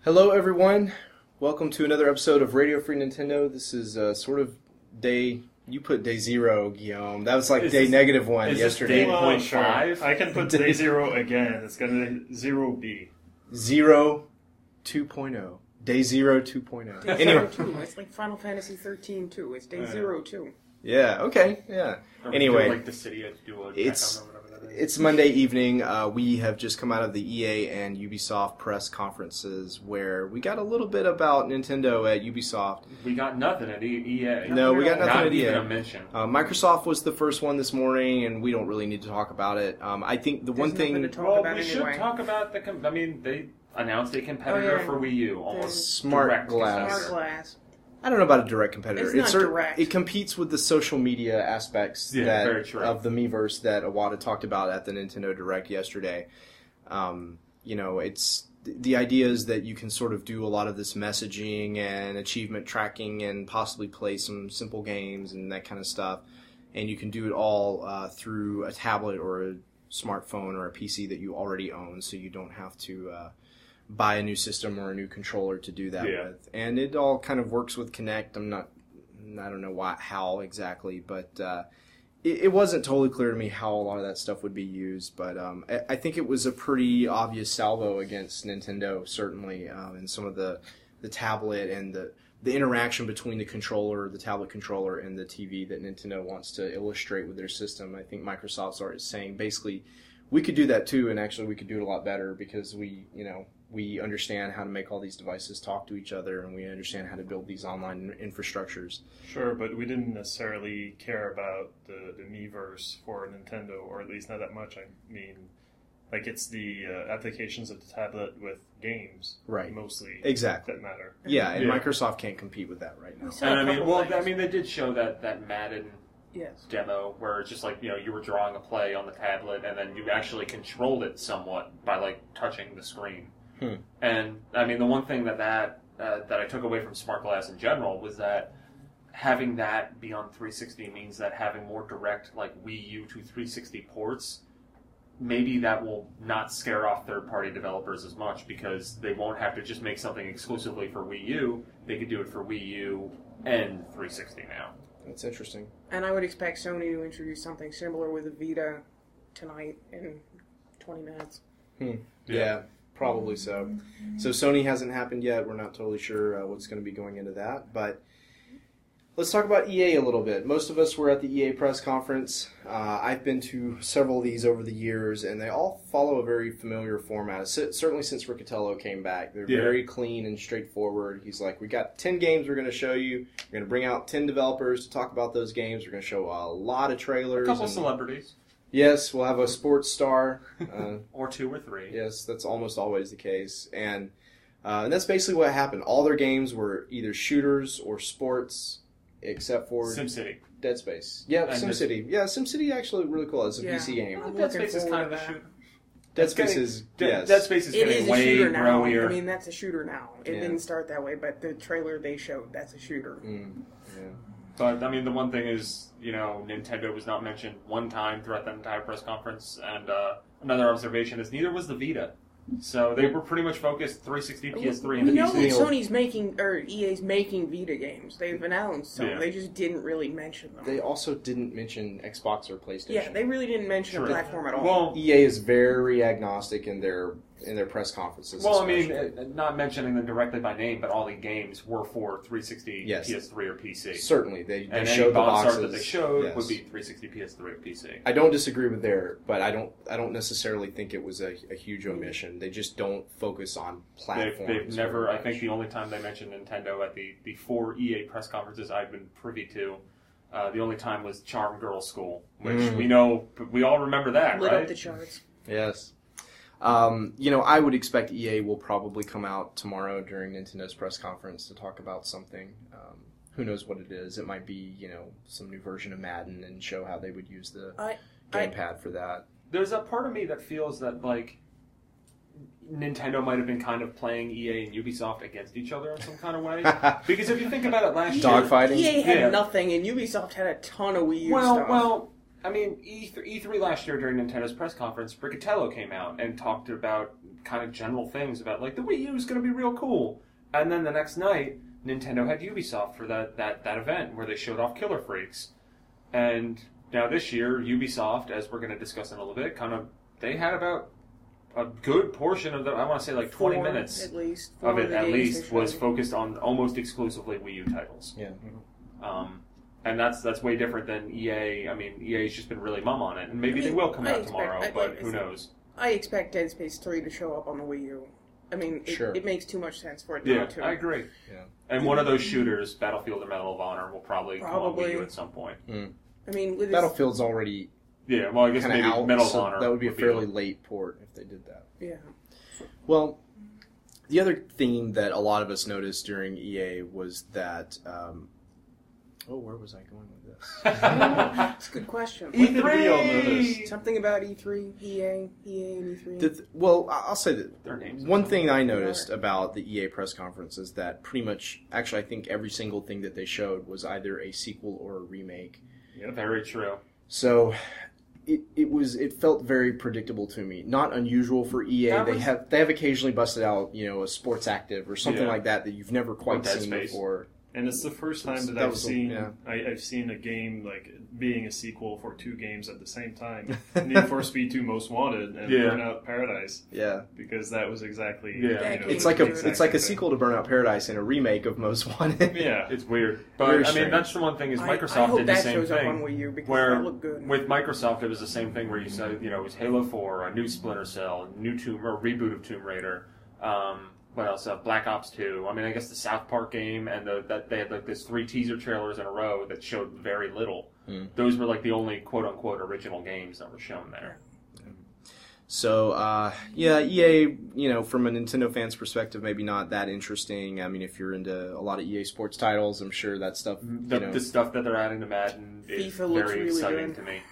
Hello, everyone. Welcome to another episode of Radio Free Nintendo. This is sort of day... You put day 0, Guillaume. That was like day -1 yesterday. Day 0.5? I can put day 0 again. It's going to 0B. 0 2.0. Day 0 2.0. Day Anyway. 02. It's like Final Fantasy 13 too. It's day 02. Yeah, okay, yeah. Anyway. Like the city had to do a It's Monday evening. We have just come out of the EA and Ubisoft press conferences where we got a little bit about Nintendo at Ubisoft. We got nothing at EA. No, we got nothing Not at EA. even a mention. Microsoft was the first one this morning, and we don't really need to talk about it. I think the one thing... nothing to talk Well, about we anyway. should talk about they announced a competitor for Wii U. Almost Smart direct Glass. Smart Glass. I don't know about a direct competitor. It's not direct. It competes with the social media aspects very true. of the Miiverse that Iwata talked about at the Nintendo Direct yesterday. It's the idea is that you can sort of do a lot of this messaging and achievement tracking and possibly play some simple games and that kind of stuff. And you can do it all through a tablet or a smartphone or a PC that you already own, so you don't have to... buy a new system or a new controller to do that with, and it all kind of works with Kinect. I don't know how exactly, but it wasn't totally clear to me how a lot of that stuff would be used. But I think it was a pretty obvious salvo against Nintendo, certainly, and some of the tablet and the interaction between the controller, the tablet controller, and the TV that Nintendo wants to illustrate with their system. I think Microsoft's already saying basically we could do that too, and actually we could do it a lot better because we understand how to make all these devices talk to each other, and we understand how to build these online infrastructures. Sure, but we didn't necessarily care about the Miiverse for Nintendo, or at least not that much. I mean, like it's the applications of the tablet with games, right? Mostly, exactly, that matter. Yeah, and Microsoft can't compete with that right now. And they did show that Madden demo where it's just like you were drawing a play on the tablet, and then you actually controlled it somewhat by like touching the screen. And I mean, the one thing that I took away from Smart Glass in general was that having that be on 360 means that having more direct like Wii U to 360 ports, maybe that will not scare off third-party developers as much because they won't have to just make something exclusively for Wii U. They could do it for Wii U and 360 now. That's interesting. And I would expect Sony to introduce something similar with the Vita tonight in 20 minutes. Yeah. Probably so. So Sony hasn't happened yet. We're not totally sure what's going to be going into that. But let's talk about EA a little bit. Most of us were at the EA press conference. I've been to several of these over the years, and they all follow a very familiar format. Certainly since Riccatello came back. They're very clean and straightforward. He's like, we got 10 games we're going to show you. We're going to bring out 10 developers to talk about those games. We're going to show a lot of trailers. A couple celebrities. Yes, we'll have a sports star. Or 2 or 3. Yes, that's almost always the case. And that's basically what happened. All their games were either shooters or sports, except for SimCity. Dead Space. Yeah, SimCity. Yeah, SimCity actually really cool. It's a PC game. Dead Space is kind of a shooter. Dead Space is, Dead Space is getting way shooter now. growier. I mean, that's a shooter now. It didn't start that way, but the trailer they showed, that's a shooter. Yeah. But, I mean, the one thing is, Nintendo was not mentioned one time throughout that entire press conference, and another observation is neither was the Vita. So they were pretty much focused 360, PS3, and we know PC. Sony's making, or EA's making Vita games. They've announced some. They just didn't really mention them. They also didn't mention Xbox or PlayStation. Yeah, they really didn't mention a platform at all. Well, EA is very agnostic in their press conferences. Well, especially. I mean, not mentioning them directly by name, but all the games were for 360, PS3, or PC. Certainly, they and showed the boxes that they showed would be 360, PS3, or PC. I don't disagree with but I don't necessarily think it was a huge omission. They just don't focus on platforms. They've never. I think the only time they mentioned Nintendo at the 4 EA press conferences I've been privy to. The only time was Charm Girl School, which we all remember that, Lit right? up the charts. Yes. I would expect EA will probably come out tomorrow during Nintendo's press conference to talk about something. Who knows what it is? It might be, some new version of Madden and show how they would use the gamepad for that. There's a part of me that feels that, like, Nintendo might have been kind of playing EA and Ubisoft against each other in some kind of way. Because if you think about it last year... Dogfighting? EA had nothing, and Ubisoft had a ton of Wii U stuff. Well, I mean, E3 last year during Nintendo's press conference, Riccatello came out and talked about kind of general things about like the Wii U is going to be real cool. And then the next night, Nintendo had Ubisoft for that event where they showed off Killer Freaks. And now this year, Ubisoft, as we're going to discuss in a little bit, they had about a good portion of I want to say like 20 minutes at least, of it at least was focused on almost exclusively Wii U titles. Yeah. And that's way different than EA. I mean, EA's just been really mum on it, and maybe they will come out tomorrow, but who knows? I expect Dead Space 3 to show up on the Wii U. I mean, it makes too much sense for it not to. Yeah, I agree. Yeah. And one of those shooters, Battlefield or Medal of Honor, will probably come on Wii U at some point. Mm. I mean, with Battlefield's already well, I guess maybe out, Medal of so Honor. That would be a fairly late port if they did that. Yeah. Well, the other theme that a lot of us noticed during EA was that... where was I going with this? That's a good question. E3! Something about E3, EA and E3. Well, I'll say that their names. One thing I noticed about the EA press conference is that pretty much, actually I think every single thing that they showed was either a sequel or a remake. Yeah, very true. So... It felt very predictable to me. Not unusual for EA. They have occasionally busted out, a Sports Active or something like that you've never quite seen before. And it's the first time that I've seen a game like being a sequel for two games at the same time. Need for Speed 2 Most Wanted and Burnout Paradise. Yeah. Because that was exactly it's like a sequel to Burnout Paradise and a remake of Most Wanted. Yeah. It's weird. But I mean that's the one thing is Microsoft did the same thing. Where with Microsoft it was the same thing where you said, it was Halo 4, a new Splinter Cell, new reboot of Tomb Raider. What else? Black Ops 2. I mean, I guess the South Park game, and that they had like this 3 teaser trailers in a row that showed very little. Those were like the only quote unquote original games that were shown there. So, EA, from a Nintendo fan's perspective, maybe not that interesting. I mean, if you're into a lot of EA Sports titles, I'm sure that stuff. The stuff that they're adding to Madden is very exciting to me.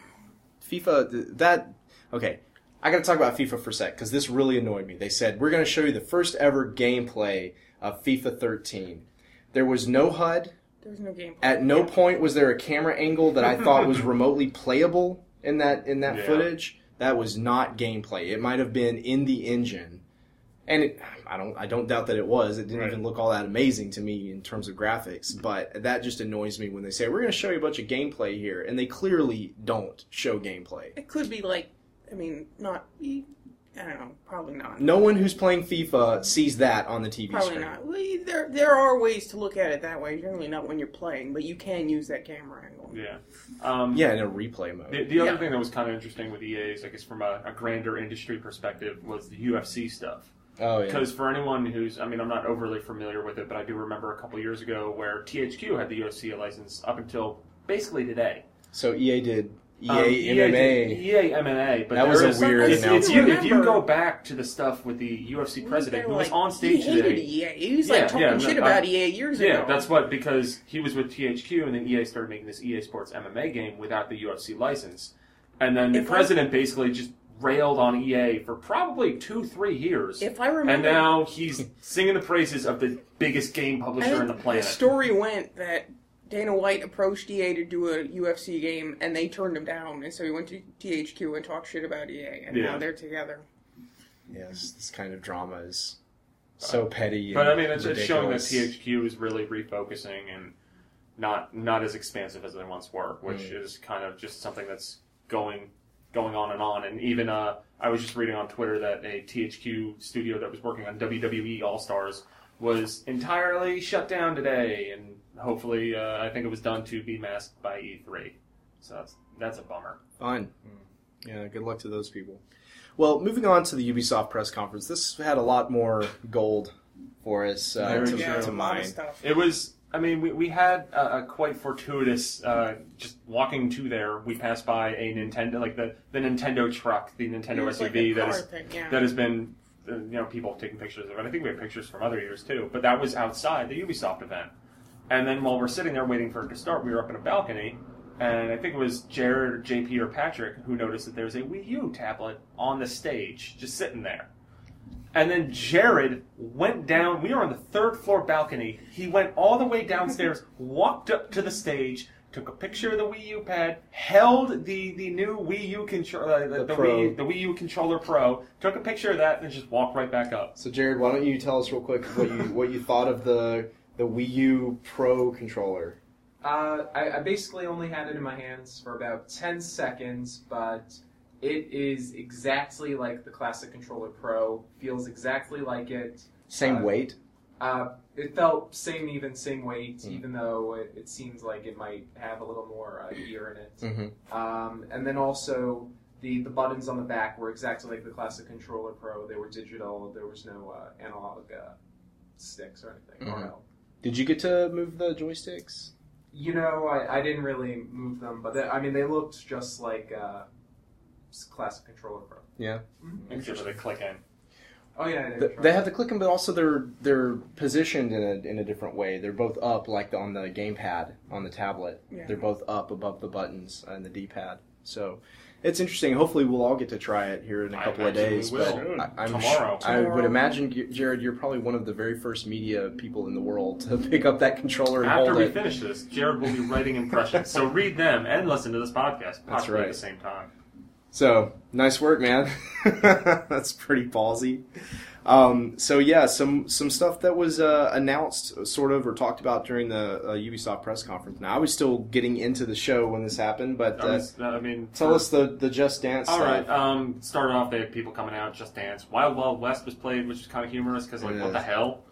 FIFA, okay. I gotta talk about FIFA for a sec, because this really annoyed me. They said, we're gonna show you the first ever gameplay of FIFA 13. There was no HUD. There was no gameplay. At no point was there a camera angle that I thought was remotely playable in that footage. That was not gameplay. It might have been in the engine. And I don't doubt that it was. It didn't even look all that amazing to me in terms of graphics. But that just annoys me when they say, we're gonna show you a bunch of gameplay here. And they clearly don't show gameplay. It could be like, I don't know, probably not. No one who's playing FIFA sees that on the TV screen. Probably not. Well, there are ways to look at it that way. Generally not when you're playing, but you can use that camera angle. Yeah. In a replay mode. The other thing that was kind of interesting with EA's, I guess from a grander industry perspective, was the UFC stuff. Oh, yeah. Because for anyone who's, I'm not overly familiar with it, but I do remember a couple years ago where THQ had the UFC license up until basically today. So EA did... EA MMA. EA MMA, but that was a weird announcement. If you go back to the stuff with the UFC president who was on stage today, he was talking shit about EA years ago. Yeah, that's because he was with THQ, and then EA started making this EA Sports MMA game without the UFC license, and then the president basically just railed on EA for probably 2-3 years. If I remember, and now he's singing the praises of the biggest game publisher on the planet. The story went that Dana White approached EA to do a UFC game, and they turned him down, and so he went to THQ and talked shit about EA, and now they're together. Yes, this kind of drama is so petty. But it's showing that THQ is really refocusing and not as expansive as they once were, which is kind of just something that's going on and on. And even I was just reading on Twitter that a THQ studio that was working on WWE All-Stars was entirely shut down today, and hopefully, I think it was done to be masked by E3. So that's a bummer. Fine. Yeah, good luck to those people. Well, moving on to the Ubisoft press conference, this had a lot more gold for us to mine. It was, we had a quite fortuitous, just walking to there, we passed by a Nintendo, like the Nintendo truck, the Nintendo SUV that has been, people taking pictures of it. I think we have pictures from other years too, but that was outside the Ubisoft event. And then while we're sitting there waiting for it to start, we were up in a balcony, and I think it was Jared or JP or Patrick who noticed that there's a Wii U tablet on the stage, just sitting there. And then Jared went down, we were on the 3rd floor balcony, he went all the way downstairs, walked up to the stage, took a picture of the Wii U pad, held the new Wii U controller, the Wii U controller Pro, took a picture of that, and just walked right back up. So Jared, why don't you tell us real quick what you thought of the Wii U Pro controller? I basically only had it in my hands for about 10 seconds, but it is exactly like the classic controller Pro. Feels exactly like it. Same weight? It felt same weight, even though it seems like it might have a little more gear in it. Mm-hmm. And then also, the buttons on the back were exactly like the classic controller Pro. They were digital. There was no analog sticks or anything. Mm-hmm. Did you get to move the joysticks? You know, I didn't really move them, but they looked just like classic controller Pro. Yeah. Mm-hmm. Except for the click in. Oh yeah, they have the click 'em, but also they're positioned in a different way. They're both up, like on the gamepad on the tablet. Yeah. They're both up above the buttons and the D-pad. So it's interesting. Hopefully, we'll all get to try it here in a couple of days. But tomorrow. I would imagine, Jared, you're probably one of the very first media people in the world to pick up that controller and hold it. After we finish this, Jared will be writing impressions. So read them and listen to this podcast, possibly at the same time. So, nice work, man. That's pretty ballsy. So yeah, some stuff that was announced, sort of, or talked about during the Ubisoft press conference. Now, I was still getting into the show when this happened, but tell us the Just Dance stuff. All right. Started off, they had people coming out, Just Dance. Wild Wild West was played, which is kind of humorous, because, what the hell?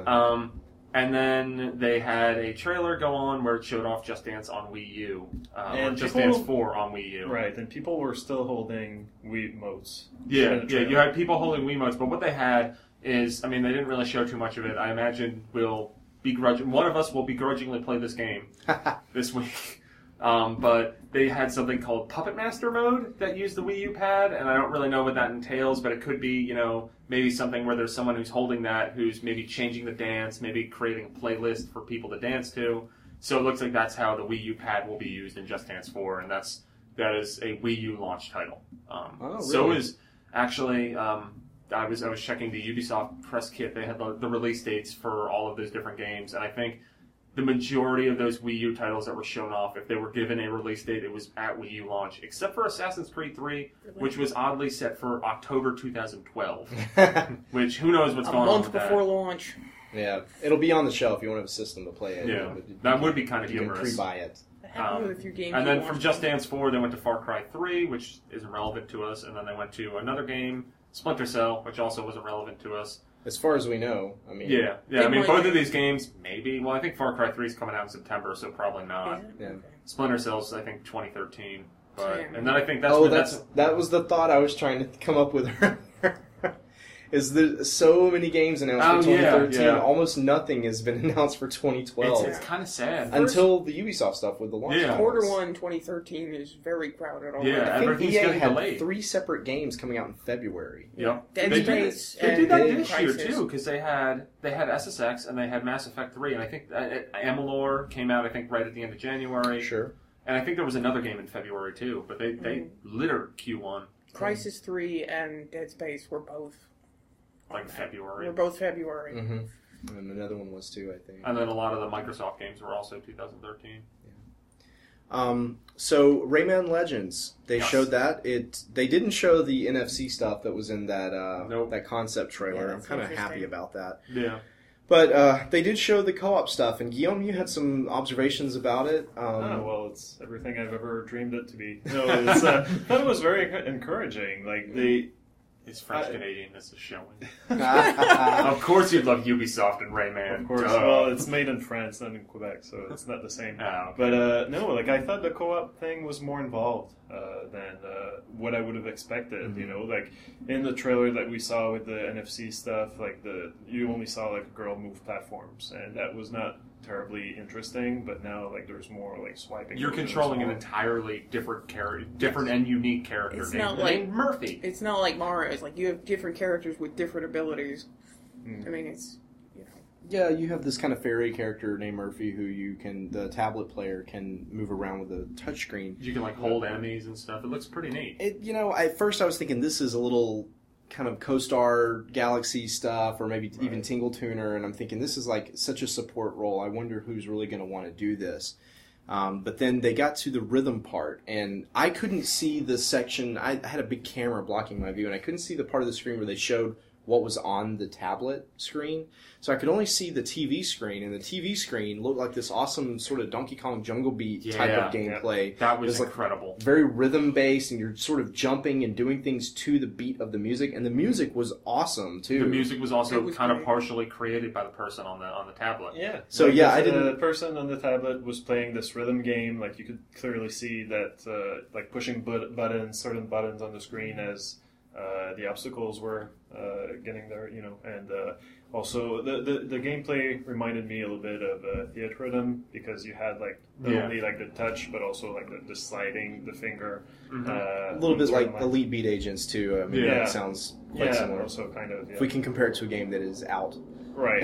And then they had a trailer go on where it showed off Just Dance on Wii U. And Just Dance 4 on Wii U. Right, and people were still holding Wiimotes. Yeah, you had people holding Wiimotes, but what they had is, they didn't really show too much of it. I imagine one of us will begrudgingly play this game this week. But they had something called Puppet Master mode that used the Wii U pad, and I don't really know what that entails, but it could be, maybe something where there's someone who's holding that, who's maybe changing the dance, maybe creating a playlist for people to dance to. So it looks like that's how the Wii U pad will be used in Just Dance 4, and that is a Wii U launch title. Really? So is actually, I was checking the Ubisoft press kit. They had the release dates for all of those different games, and I think the majority of those Wii U titles that were shown off, if they were given a release date, it was at Wii U launch, except for Assassin's Creed 3, which was oddly set for October 2012. Which, who knows what's going on with that. A month before launch. Yeah, it'll be on the shelf if you want to have a system to play it. Yeah, that would be kind of humorous. You can pre-buy it. And then from Just Dance 4, they went to Far Cry 3, which isn't relevant to us, and then they went to another game, Splinter Cell, which also wasn't relevant to us. As far as we know, Yeah. Both of these games, maybe. Well, I think Far Cry 3 is coming out in September, so probably not. Yeah. Splinter Cell's, I think, 2013. And then I think that's that was the thought I was trying to come up with. Is there so many games announced for 2013? Yeah. Almost nothing has been announced for 2012. It's kind of sad. Until the Ubisoft stuff with the launch. Yeah. Quarter 1, 2013 is very crowded already. I think everything's EA getting had delayed. 3 separate games coming out in February. Yep. Dead Space They did that this Crisis. year, too, because they had SSX and they had Mass Effect 3, and I think Amalur came out, I think, right at the end of January. Sure. And I think there was another game in February, too, but they littered Q1. Crisis 3 and Dead Space were both February. We're both February. Mm-hmm. And another one was too, I think. And then a lot of the Microsoft games were also 2013. Yeah. So Rayman Legends, they showed that. They didn't show the NFC stuff that was in that that concept trailer. Yeah, I'm kind of happy about that. Yeah. But they did show the co-op stuff, and Guillaume, you had some observations about it. Well, it's everything I've ever dreamed it to be. No, it's, I thought it was very encouraging. His French-Canadianness is showing. Of course you'd love Ubisoft and Rayman. Of course. Well, it's made in France, not in Quebec, so it's not the same. Oh. But, no, I thought the co-op thing was more involved than what I would have expected, Mm-hmm. in the trailer that we saw with the NFC stuff, you only saw, a girl move platforms, and that was not terribly interesting, but now there's more swiping. You're controlling an entirely different and unique character named Murphy. It's not like Mario. It's you have different characters with different abilities. It's Yeah, you have this kind of fairy character named Murphy who the tablet player can move around with a touchscreen. You can hold enemies and stuff. It looks pretty neat. At first I was thinking this is a little kind of CoStar Galaxy stuff, or maybe even Tingle Tuner, and I'm thinking this is such a support role. I wonder who's really going to want to do this. But then they got to the rhythm part, and I couldn't see the section. I had a big camera blocking my view, and I couldn't see the part of the screen where they showed what was on the tablet screen. So I could only see the TV screen, and the TV screen looked like this awesome sort of Donkey Kong Jungle Beat type of gameplay. That was like incredible. Very rhythm-based, and you're sort of jumping and doing things to the beat of the music, and the music was awesome, too. The music was also kind of partially created by the person on the tablet. Yeah. So, like I didn't... The person on the tablet was playing this rhythm game. Like, you could clearly see that, like, pushing certain buttons on the screen as the obstacles were getting there, and also the gameplay reminded me a little bit of Theatrhythm, because you had like not only like the touch but also like the sliding the finger, a little bit like Elite Beat Agents too. I mean, that sounds quite similar. Also kind of. Yeah. If we can compare it to a game that is out, right.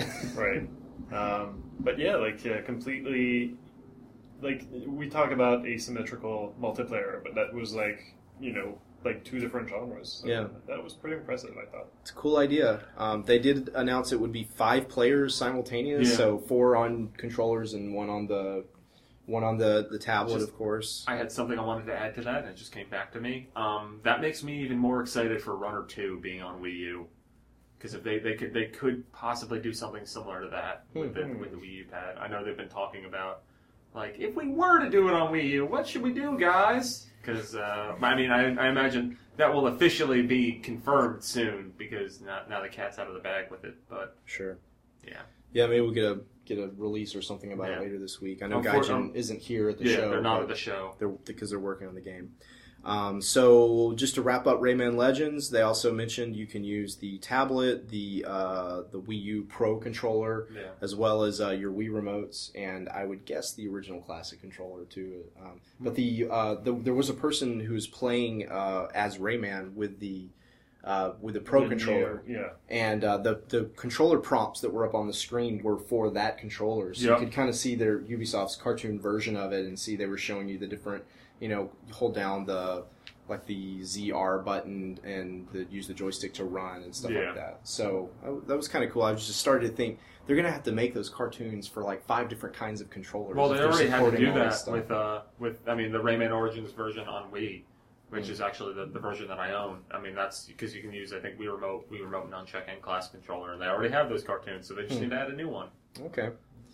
But yeah, like completely. Like we talk about asymmetrical multiplayer, but that was like like two different genres. So that was pretty impressive, I thought. It's a cool idea. They did announce it would be 5 players simultaneous, so 4 on controllers and one on the tablet, of course. I had something I wanted to add to that, and it just came back to me. That makes me even more excited for Runner 2 being on Wii U. Because if they could possibly do something similar to that with the Wii U pad. I know they've been talking about, like, if we were to do it on Wii U, what should we do, guys? Because, I imagine that will officially be confirmed soon, because now the cat's out of the bag with it, but... Sure. Yeah. Yeah, maybe we'll get a release or something about it later this week. I know Gaijin isn't here at the show. Yeah, they're not at the show. Because they're working on the game. So just to wrap up Rayman Legends, they also mentioned you can use the tablet, the Wii U Pro controller, as well as your Wii remotes, and I would guess the original classic controller too. But there was a person who was playing as Rayman with the Pro controller, and the controller prompts that were up on the screen were for that controller, so you could kind of see their Ubisoft's cartoon version of it, and see they were showing you the different. Hold down the ZR button and use the joystick to run and stuff like that. So that was kind of cool. I was just started to think they're going to have to make those cartoons for like 5 different kinds of controllers. Well, they already had to do that with the Rayman Origins version on Wii, which is actually the version that I own. I mean, that's because you can use, I think, Wii Remote, Nunchuck, and Classic Controller, and they already have those cartoons, so they just need to add a new one. Okay.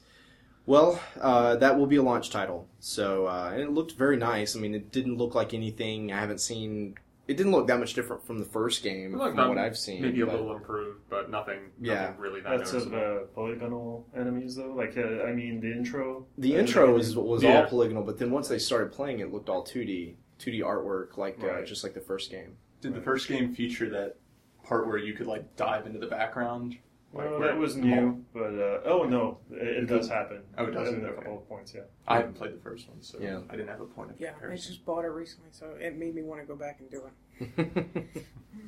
Well, that will be a launch title. So, and it looked very nice. I mean, it didn't look like anything I haven't seen. It didn't look that much different from the first game, from what I've seen. Maybe a little improved, but nothing really that noticeable. Lots of polygonal enemies, though. Like, the intro. The intro was all polygonal, but then once they started playing, it looked all 2D artwork, just like the first game. Did the first game feature that part where you could like dive into the background? Well, that was new, but no, it does happen. Oh, it does. In a couple of points, I haven't played the first one, so I didn't have a point of comparison. I just bought it recently, so it made me want to go back and do it.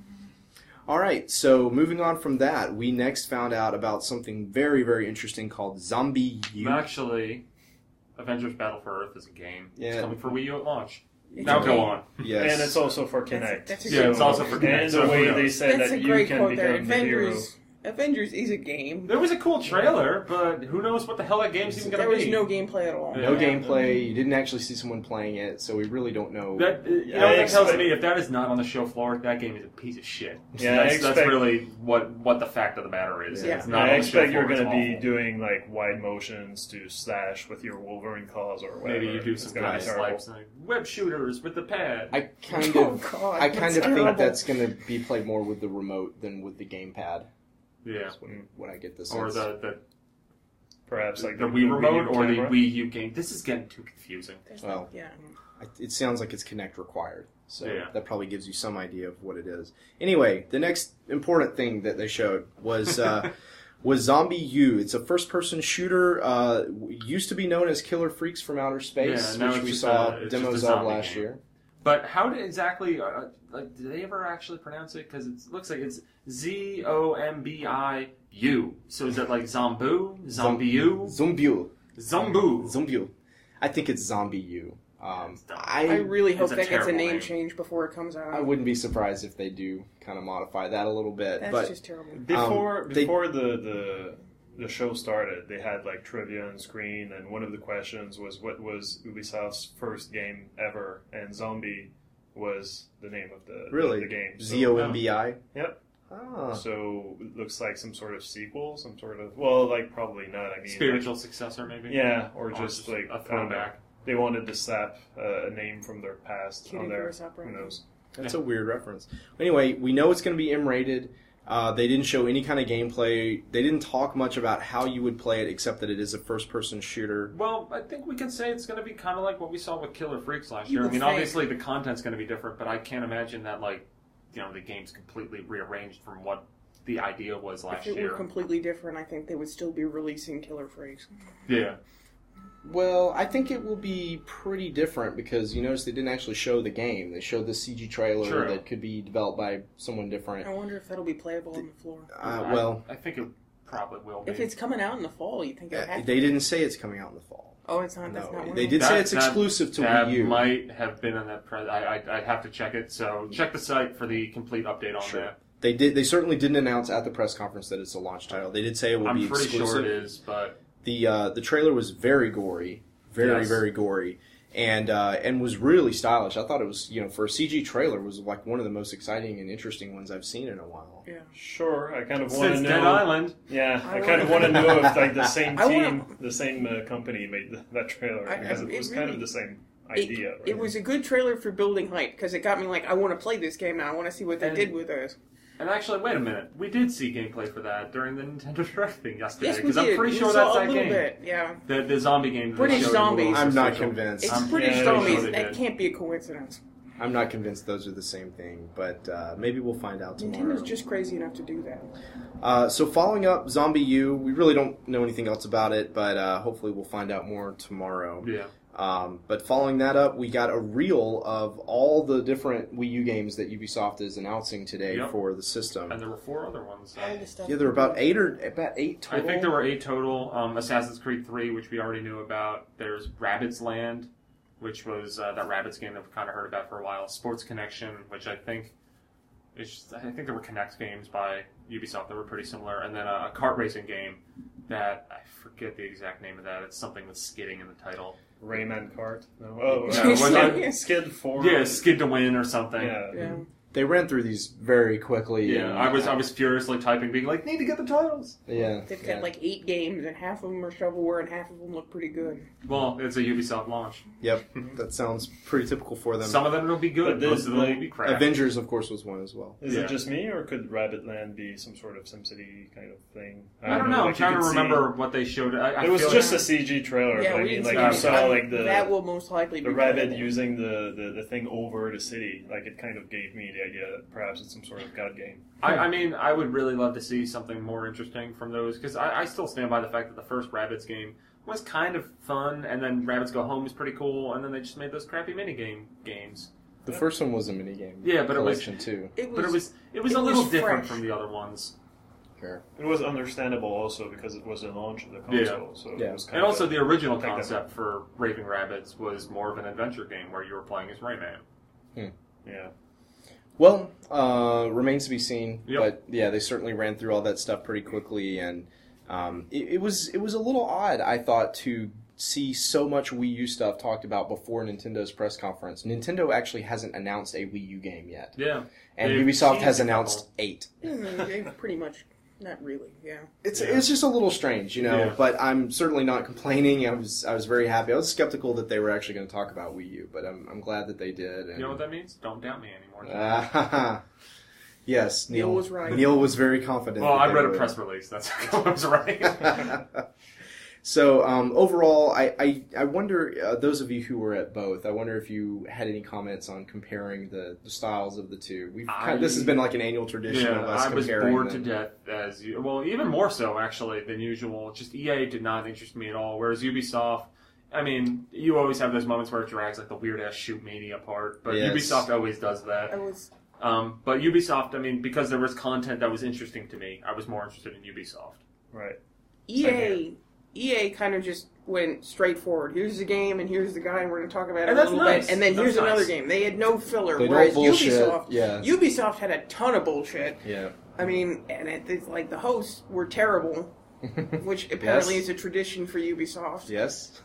All right, so moving on from that, we next found out about something very, very interesting called ZombiU. Actually, Avengers Battle for Earth is a game. It's coming for Wii U at launch. It's now go on. Yes. And it's also for Kinect. It's also for Kinect. And the way they said that you can become the hero. Avengers is a game. There was a cool trailer, but who knows what the hell that game's even going to be. There was no gameplay at all. No gameplay. You didn't actually see someone playing it, so we really don't know. That tells me if that is not on the show floor, that game is a piece of shit. Yeah, that's really what the fact of the matter is. Yeah. It's not I on the show expect you're floor, going to be awful. doing like wide motions to slash with your Wolverine claws or whatever. Maybe you do some kind of swipes like web shooters with the pad. I kind of think that's going to be played more with the remote than with the gamepad. Yeah. That's what I get the sense. Or the perhaps like the Wii remote or the Wii U game. This is getting too confusing. Well, it sounds like it's Kinect required, so that probably gives you some idea of what it is. Anyway, the next important thing that they showed was ZombiU. It's a first-person shooter. Used to be known as Killer Freaks from Outer Space, which we saw demos of last year. But how did exactly, did they ever actually pronounce it? Because it looks like it's ZOMBIU. So is that like Zombu? ZombiU? Zombu. I think it's ZombiU. I really hope that gets a name change before it comes out. I wouldn't be surprised if they do kind of modify that a little bit. That's just terrible. Before the the show started, they had like trivia on screen, and one of the questions was what was Ubisoft's first game ever, and Zombie was the name of the game. ZOMBI? Yep. Ah. So it looks like some sort of sequel, some sort of, well, like probably not. I mean, spiritual successor, maybe. Yeah, or just like a throwback. They wanted to slap a name from their past Kitty on there. Grasshopper. Who knows? That's a weird reference. Anyway, we know it's going to be M-rated. They didn't show any kind of gameplay. They didn't talk much about how you would play it, except that it is a first-person shooter. Well, I think we can say it's going to be kind of like what we saw with Killer Freaks last year. I mean, obviously the content's going to be different, but I can't imagine that, like, you know, the game's completely rearranged from what the idea was last year. If it were completely different, I think they would still be releasing Killer Freaks. Yeah. Well, I think it will be pretty different because you notice they didn't actually show the game. They showed the CG trailer that could be developed by someone different. I wonder if that'll be playable on the floor. I think it probably will be. If it's coming out in the fall, you think it would have to They didn't say it's coming out in the fall. Oh, it's not. That's not one. They did say it's exclusive to Wii U. That might have been on that. I'd have to check it. So check the site for the complete update on that. They did. They certainly didn't announce at the press conference that it's a launch title. They did say it will be exclusive. I'm pretty sure it is, but the trailer was very gory, very gory, and was really stylish. I thought it was, for a CG trailer, was like one of the most exciting and interesting ones I've seen in a while. Yeah. Sure, I kind of want to know. Dead Island. Yeah, I kind of want to know if like the same team, the same company made that trailer because it was kind of the same idea. Right? It was a good trailer for building hype because it got me like, I want to play this game now. I want to see what they did with it. And actually, wait a minute. We did see gameplay for that during the Nintendo Direct thing yesterday. Yes, we Because did. I'm pretty We sure saw that's a that little game. bit, yeah. The zombie game. British Zombies. I'm not convinced. It's British Yeah, Zombies. they That did. can't be a coincidence. I'm not convinced those are the same thing, but maybe we'll find out tomorrow. Nintendo's just crazy enough to do that. So following up Zombie U, we really don't know anything else about it, but hopefully we'll find out more tomorrow. Yeah. But following that up, we got a reel of all the different Wii U games that Ubisoft is announcing today for the system. And there were 4 other ones. Yeah, there were about eight total. I think there were 8 total. Assassin's Creed 3, which we already knew about. There's Rabbids Land, which was that Rabbids game that we've kind of heard about for a while. Sports Connection, which I think there were Kinect games by Ubisoft that were pretty similar. And then a kart racing game that, I forget the exact name of that. It's something with skidding in the title. Rayman Kart? No. No, Skid 4. Yeah, Skid to Win or something. Yeah. They ran through these very quickly. Yeah, I was furiously typing, being like, need to get the titles. Yeah. They've got like 8 games, and half of them are shovelware, and half of them look pretty good. Well, it's a Ubisoft launch. Yep, that sounds pretty typical for them. Some of them will be good, But most of them will be crap. Avengers, of course, was one as well. Is it just me, or could Rabbit Land be some sort of SimCity kind of thing? I don't know. I'm trying to remember what they showed. It was just a CG trailer, Yeah, but I we mean, didn't like see you saw, that. like That will most likely be the rabbit playable. using the thing over the city. Like it kind of gave me the idea that perhaps it's some sort of god game. I mean, I would really love to see something more interesting from those, because I still stand by the fact that the first Rabbids game was kind of fun, and then Rabbids Go Home is pretty cool, and then they just made those crappy minigame games. The first one was a minigame. Yeah, but collection too. It was a little different from the other ones. Sure. It was understandable also because it was the launch of the console. Yeah. So Yeah. it was kind And of also, the original concept for Raving Rabbids was more of an adventure game where you were playing as Rayman. Yeah. Well, remains to be seen. Yep. But yeah, they certainly ran through all that stuff pretty quickly, and it was a little odd, I thought, to see so much Wii U stuff talked about before Nintendo's press conference. Nintendo actually hasn't announced a Wii U game yet. Yeah. And They've Ubisoft has teased a announced couple. 8. They've pretty much, not really, yeah. It's just a little strange, Yeah. but I'm certainly not complaining. I was very happy. I was skeptical that they were actually going to talk about Wii U, but I'm glad that they did. And You know what that means? Don't doubt me anymore. Yes, Neil was right. Neil was very confident. Well, that I they read a would. press release. That's how I was right. So overall, I wonder, those of you who were at both, I wonder if you had any comments on comparing the styles of the two. This has been like an annual tradition of us I was comparing bored them. to death well, even more so actually than usual. Just EA did not interest me at all. Whereas Ubisoft, I mean, you always have those moments where it drags like the weird ass shoot mania part, but Yes. Ubisoft always does that. But Ubisoft, I mean, because there was content that was interesting to me, I was more interested in Ubisoft. Right. EA kind of just went straight forward. Here's the game, and here's the guy, and we're going to talk about it And a that's little nice. bit. And then That's here's another nice. game. They had no filler. They don't whereas bullshit. Ubisoft had a ton of bullshit. Yeah. I mean, and it's like the hosts were terrible. which apparently Yes. is a tradition for Ubisoft. Yes.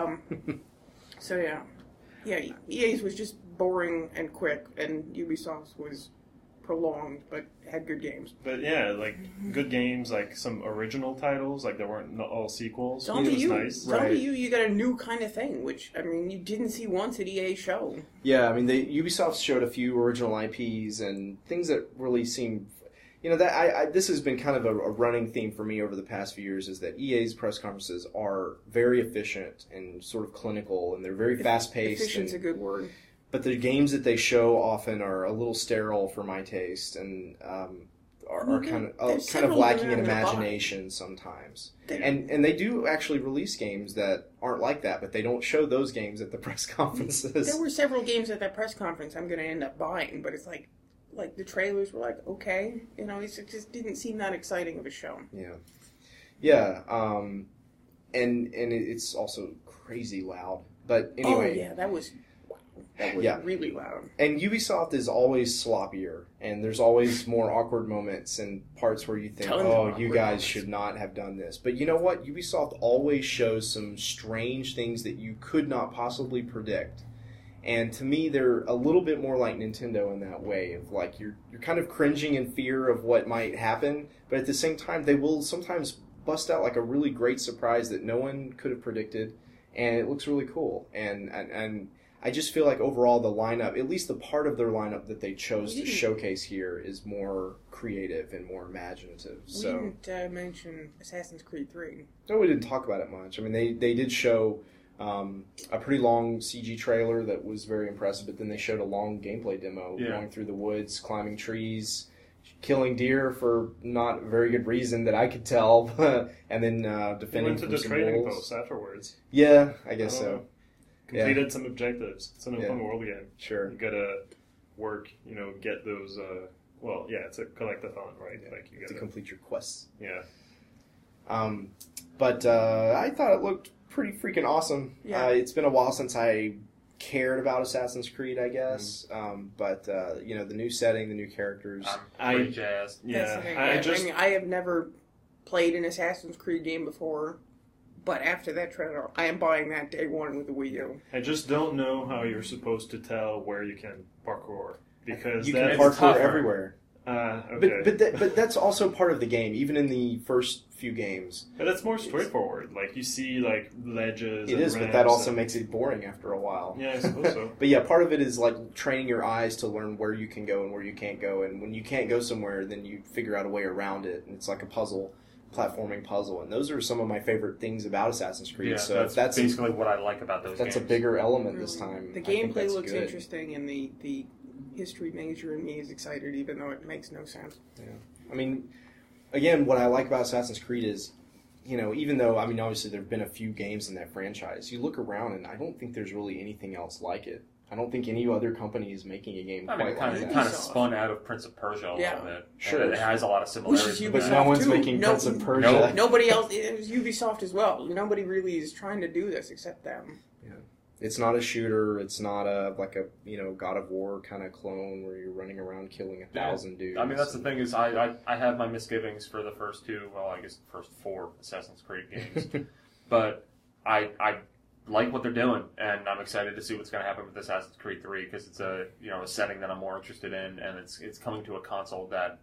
So yeah, EA's was just boring and quick, and Ubisoft's was prolonged but had good games. But yeah, like good games, like some original titles, like there weren't all sequels. It was nice. Zombie U, you got a new kind of thing, which I mean you didn't see once at EA show. Yeah, I mean, Ubisoft showed a few original IPs and things that really seem, that this has been kind of a running theme for me over the past few years, is that EA's press conferences are very efficient and sort of clinical, and they're very fast paced. Efficient's a good word. But the games that they show often are a little sterile for my taste, and are kind of lacking in imagination sometimes. And they do actually release games that aren't like that, but they don't show those games at the press conferences. There were several games at that press conference I'm going to end up buying, but it's like the trailers were like, okay, it just didn't seem that exciting of a show. Yeah. And it's also crazy loud. But anyway. Oh yeah, that was really loud. And Ubisoft is always sloppier, and there's always more awkward moments and parts where you think, you guys should not have done this. But you know what? Ubisoft always shows some strange things that you could not possibly predict. And to me, they're a little bit more like Nintendo in that way, of like you're kind of cringing in fear of what might happen, but at the same time, they will sometimes bust out like a really great surprise that no one could have predicted, and it looks really cool. And I just feel like overall the lineup, at least the part of their lineup that they chose to showcase here, is more creative and more imaginative. We didn't mention Assassin's Creed 3. No, we didn't talk about it much. I mean, they did show a pretty long CG trailer that was very impressive, but then they showed a long gameplay demo going through the woods, climbing trees, killing deer for not very good reason that I could tell, and then defending from some wolves. You went to the trading post afterwards. Yeah, I guess so. Completed some objectives. It's an open world game. Sure. You gotta work, get those, it's a collect-a-thon, right? Yeah. Like you gotta to complete your quests. Yeah. But I thought it looked pretty freaking awesome. Yeah. It's been a while since I cared about Assassin's Creed, I guess. But the new setting, the new characters. I'm pretty jazzed. Yeah. I have never played an Assassin's Creed game before. But after that trailer, I am buying that day one with the Wii U. I just don't know how you're supposed to tell where you can parkour, because you can that's parkour tougher. everywhere. Okay. But that's also part of the game, even in the first few games. But that's more straightforward. Like you see, like ledges. It is, but that also makes it boring after a while. Yeah, I suppose so. But yeah, part of it is like training your eyes to learn where you can go and where you can't go, and when you can't go somewhere, then you figure out a way around it, and it's like a platforming puzzle, and those are some of my favorite things about Assassin's Creed. Yeah, so that's basically what I like about those games. That's a bigger element this time. The I think gameplay that's looks good. interesting, and the history major in me is excited, even though it makes no sense. Yeah. I mean, again, what I like about Assassin's Creed is, even though, I mean, obviously there have been a few games in that franchise, you look around and I don't think there's really anything else like it. I don't think any other company is making a game quite like that. Kind of spun out of Prince of Persia a little bit. Sure. And it has a lot of similarities. Which is But Ubisoft no one's too. making Prince of Persia. Nope. Nobody else. It was Ubisoft as well. Nobody really is trying to do this except them. It's not a shooter. It's not a God of War kind of clone where you're running around killing 1,000 dudes. I mean, that's the thing is I have my misgivings for the first two, first 4 Assassin's Creed games. But I like what they're doing, and I'm excited to see what's going to happen with Assassin's Creed 3, because it's a setting that I'm more interested in, and it's coming to a console that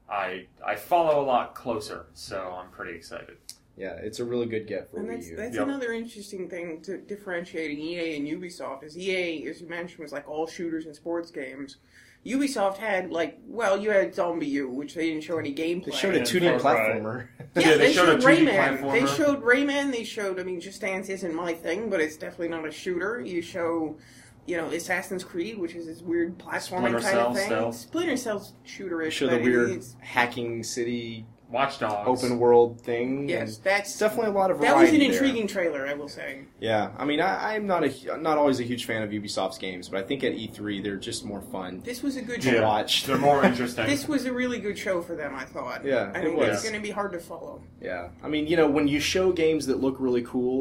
I follow a lot closer, so I'm pretty excited. Yeah, it's a really good get for And Wii U. that's another interesting thing to differentiating EA and Ubisoft is EA, as you mentioned, was like all shooters and sports games. Ubisoft had you had Zombie U, which they didn't show any gameplay. They showed a 2D platformer. Yeah, they showed a 2D Rayman. platformer. They showed Rayman. They showed, Just Dance isn't my thing, but it's definitely not a shooter. You show, Assassin's Creed, which is this weird platforming kind of thing. Stealth. Splinter Cell's shooterish. Show the but weird it's- hacking city Watch Dogs. open world thing. Yes, and that's it's definitely a lot of that variety was an there. intriguing trailer, I will say. Yeah, I mean, I'm not always a huge fan of Ubisoft's games, but I think at E3 they're just more fun This was a good to show. watch. They're more interesting. This was a really good show for them, I thought. Yeah, I it think was. it's going to be hard to follow. Yeah, I mean, when you show games that look really cool,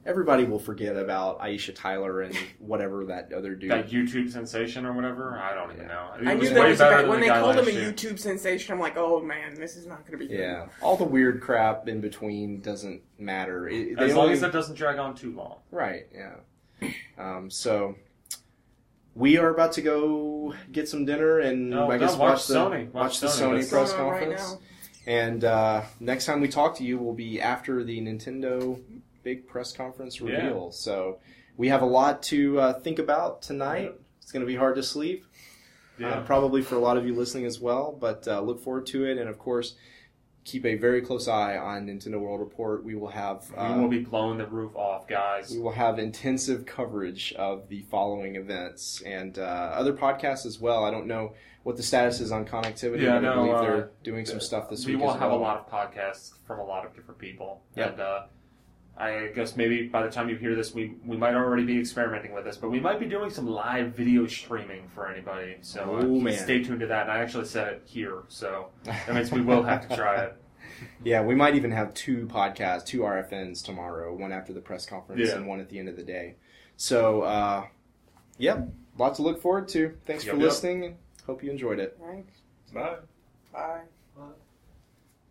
everybody will forget about Aisha Tyler and whatever that other dude. That YouTube sensation or whatever? I don't even know. I knew that was a guy. When they called him a YouTube sensation, I'm like, oh man, this is not going to be good. Yeah. All the weird crap in between doesn't matter. As long as it doesn't drag on too long. Right, yeah. So, we are about to go get some dinner and I guess watch the Sony press conference. And next time we talk to you will be after the Nintendo big press conference reveal. Yeah. So we have a lot to think about tonight. It's going to be hard to sleep. Yeah. Probably for a lot of you listening as well. But look forward to it. And of course, keep a very close eye on Nintendo World Report. We will have... we will be blowing the roof off, guys. We will have intensive coverage of the following events and other podcasts as well. I don't know what the status is on Connectivity. Yeah, I believe they're doing some stuff this week as well. We will have a lot of podcasts from a lot of different people. Yep. And I guess maybe by the time you hear this, we might already be experimenting with this, but we might be doing some live video streaming for anybody. So stay tuned to that. And I actually said it here, so that means we will have to try it. Yeah, we might even have 2 podcasts, 2 RFNs tomorrow, one after the press conference and one at the end of the day. So, lots to look forward to. Thanks for listening. Hope you enjoyed it. Thanks. Bye. Bye.